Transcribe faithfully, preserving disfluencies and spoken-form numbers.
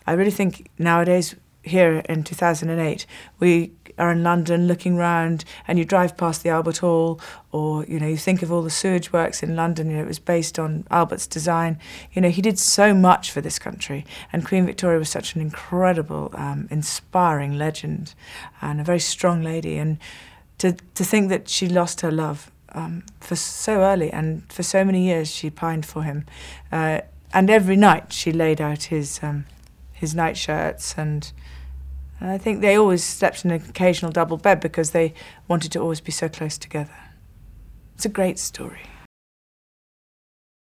I really think nowadays, here in two thousand eight, we are in London looking round and you drive past the Albert Hall, or, you know, you think of all the sewage works in London, you know, it was based on Albert's design. You know, he did so much for this country, and Queen Victoria was such an incredible, um, inspiring legend and a very strong lady. And to, to think that she lost her love um, for so early, and for so many years she pined for him. Uh, and every night she laid out his, um, his nightshirts, and And I think they always slept in an occasional double bed because they wanted to always be so close together. It's a great story.